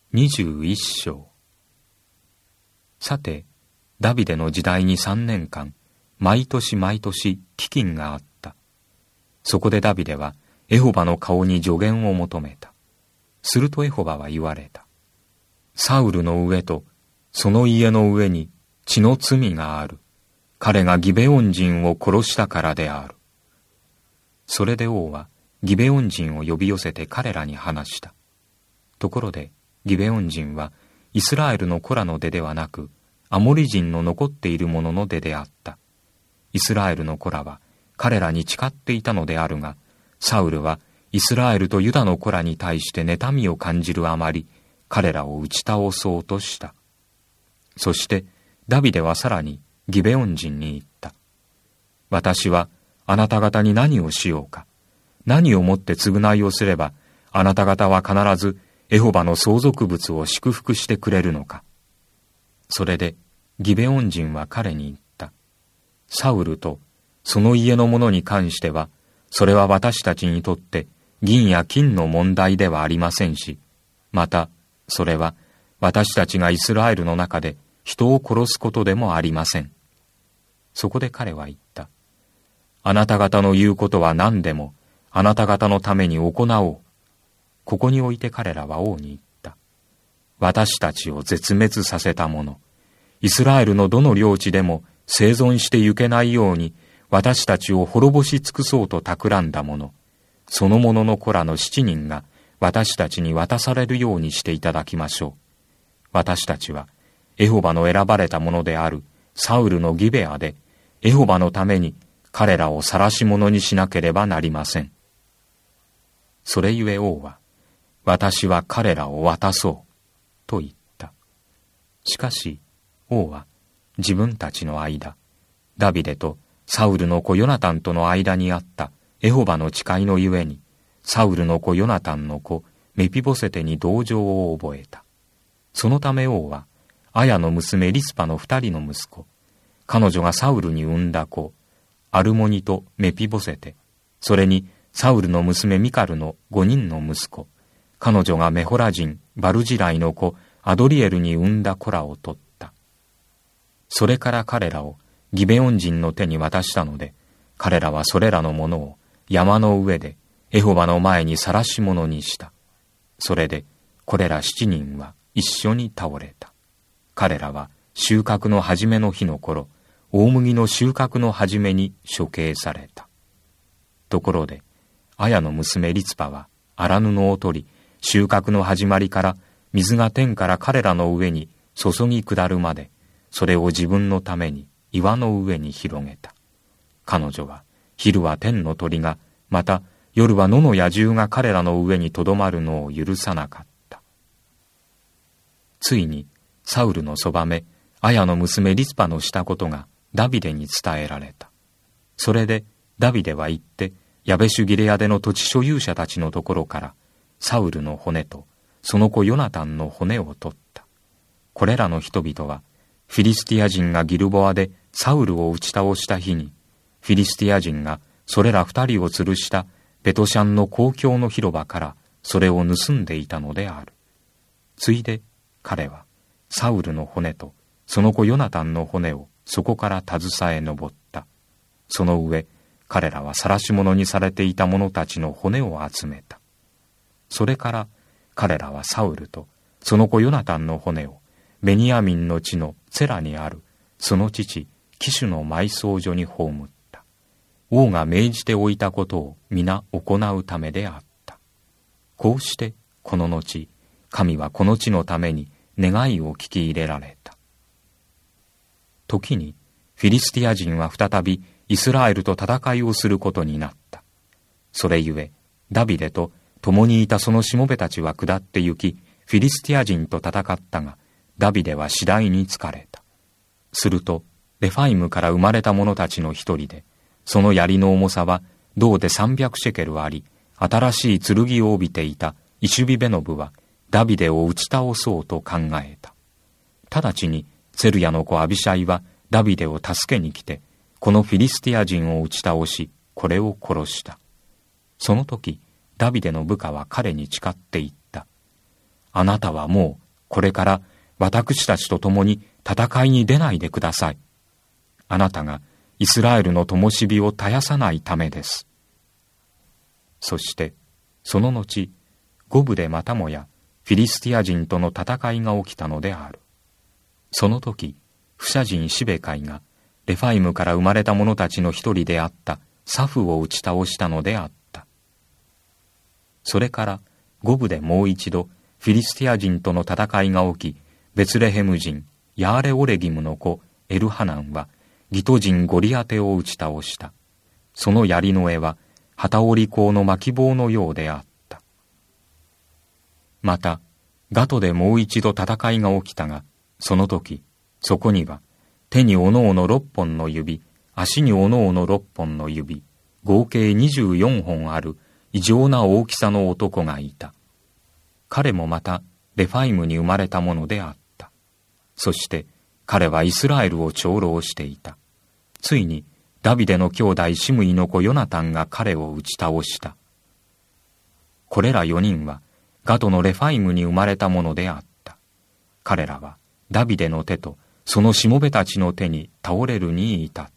21章。さて、ダビデの時代に3年間、毎年毎年飢饉があった。そこでダビデはエホバの顔に助言を求めた。するとエホバは言われた。サウルの上とその家の上に血の罪がある。彼がギベオン人を殺したからである。それで王はギベオン人を呼び寄せて彼らに話した。ところでギベオン人はイスラエルの子らの出ではなく、アモリ人の残っている者の出であった。イスラエルの子らは彼らに誓っていたのであるが、サウルはイスラエルとユダの子らに対して妬みを感じるあまり、彼らを打ち倒そうとした。そしてダビデはさらにギベオン人に言った。私はあなた方に何をしようか。何をもって償いをすれば、あなた方は必ずエホバの相続物を祝福してくれるのか。それでギベオン人は彼に言った。サウルとその家の者に関しては、それは私たちにとって銀や金の問題ではありませんし、またそれは私たちがイスラエルの中で人を殺すことでもありません。そこで彼は言った。あなた方の言うことは何でもあなた方のために行おう。ここにおいて彼らは王に言った。私たちを絶滅させた者、イスラエルのどの領地でも生存してゆけないように私たちを滅ぼし尽くそうと企んだ者、その者の子らの7人が私たちに渡されるようにしていただきましょう。私たちはエホバの選ばれた者であるサウルのギベアでエホバのために彼らを晒し者にしなければなりません。それゆえ王は、私は彼らを渡そう、と言った。しかし、王は自分たちの間、ダビデとサウルの子ヨナタンとの間にあったエホバの誓いのゆえに、サウルの子ヨナタンの子メピボセテに同情を覚えた。そのため王は、アヤの娘リスパの2人の息子、彼女がサウルに産んだ子、アルモニとメピボセテ、それにサウルの娘ミカルの5人の息子、彼女がメホラ人バルジライの子アドリエルに産んだ子らを取った。それから彼らをギベオン人の手に渡したので、彼らはそれらのものを山の上でエホバの前に晒し者にした。それでこれら7人は一緒に倒れた。彼らは収穫の初めの日の頃、大麦の収穫の初めに処刑された。ところで、アヤの娘リツパは荒布を取り、収穫の始まりから水が天から彼らの上に注ぎ下るまで、それを自分のために岩の上に広げた。彼女は昼は天の鳥が、また夜は野の野獣が彼らの上にとどまるのを許さなかった。ついにサウルのそばめ、アヤの娘リツパのしたことがダビデに伝えられた。それでダビデは言って、ヤベシュギレアデの土地所有者たちのところからサウルの骨とその子ヨナタンの骨を取った。これらの人々はフィリスティア人がギルボアでサウルを打ち倒した日に、フィリスティア人がそれら2人を吊るしたベトシャンの公共の広場からそれを盗んでいたのである。ついで彼はサウルの骨とその子ヨナタンの骨をそこから携え上った。その上、彼らは晒し者にされていた者たちの骨を集めた。それから彼らはサウルとその子ヨナタンの骨をベニヤミンの地のツェラにあるその父キシュの埋葬所に葬った。王が命じておいたことを皆行うためであった。こうしてこの後、神はこの地のために願いを聞き入れられた。時にフィリスティア人は再びイスラエルと戦いをすることになった。それゆえダビデと共にいたそのしもべたちは下って行き、フィリスティア人と戦ったが、ダビデは次第に疲れた。するとレファイムから生まれた者たちの一人で、その槍の重さは銅で300シェケルあり、新しい剣を帯びていたイシュビベノブはダビデを打ち倒そうと考えた。直ちにセルヤの子アビシャイはダビデを助けに来て、このフィリスティア人を打ち倒し、これを殺した。その時、ダビデの部下は彼に誓って言った。 あなたはもうこれから私たちと共に戦いに出ないでください。あなたがイスラエルの灯火を絶やさないためです。そしてその後、ゴブでまたもやフィリスティア人との戦いが起きたのである。その時、フシャ人シベカイがレファイムから生まれた者たちの一人であったサフを打ち倒したのであった。それからゴブでもう一度フィリスティア人との戦いが起き、ベツレヘム人ヤーレオレギムの子エルハナンはギト人ゴリアテを打ち倒した。その槍の柄は旗織り甲の巻棒のようであった。またガトでもう一度戦いが起きたが、その時そこには手におのおの6本の指、足におのおの6本の指、合計24本ある異常な大きさの男がいた。彼もまたレファイムに生まれたものであった。そして彼はイスラエルを長老していた。ついにダビデの兄弟シムイの子ヨナタンが彼を打ち倒した。これら4人はガドのレファイムに生まれたものであった。彼らはダビデの手とそのしもべたちの手に倒れるに至った。